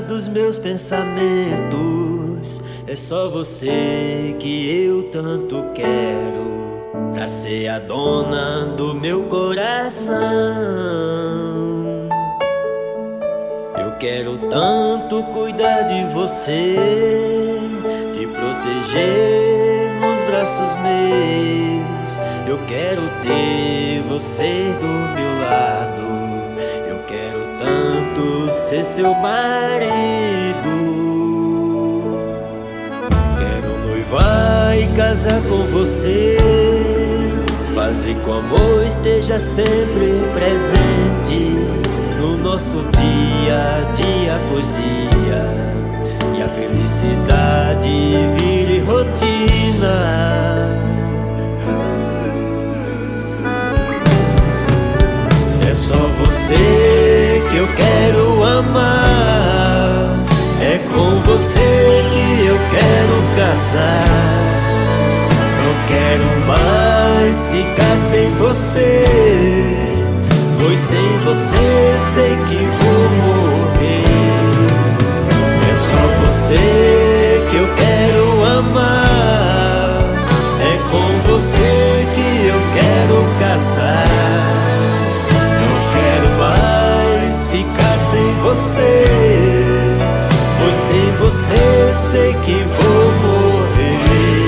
dos meus pensamentos. É só você que eu tanto quero, pra ser a dona do meu coração. Eu quero tanto cuidar de você, te proteger nos braços meus. Eu quero ter você do meu lado. Eu quero tanto ser seu marido. Quero noivar e casar com você, fazer que o amor esteja sempre presente no nosso dia, dia após dia, e a felicidade vire rotina. É só você que eu quero amar, é com você que eu quero casar. Não quero mais ficar sem você, pois sem você sei que vou morrer. É só você que eu quero amar, é com você que eu quero casar. Não quero mais ficar sem você, pois sem você sei que vou morrer.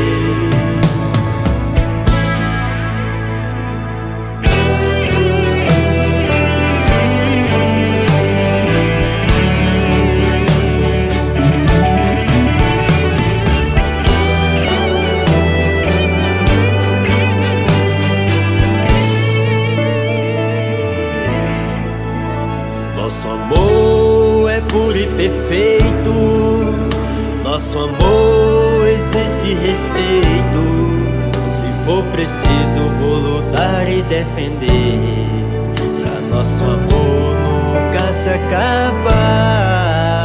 Nosso amor é puro e perfeito, nosso amor existe respeito. Se for preciso vou lutar e defender, pra nosso amor nunca se acabar.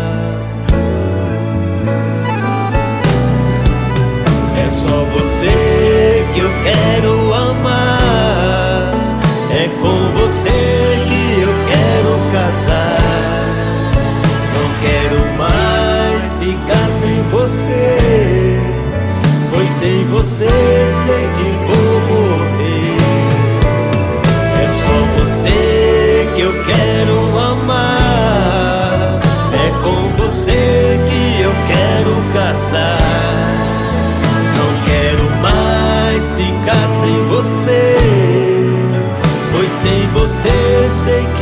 É só você que eu quero amar, é com você que eu quero casar. Não quero mais ficar sem você, pois sem você sei que vou morrer. É só você que eu quero amar, é com você que eu quero casar. Não quero mais ficar sem você, pois sem você sei que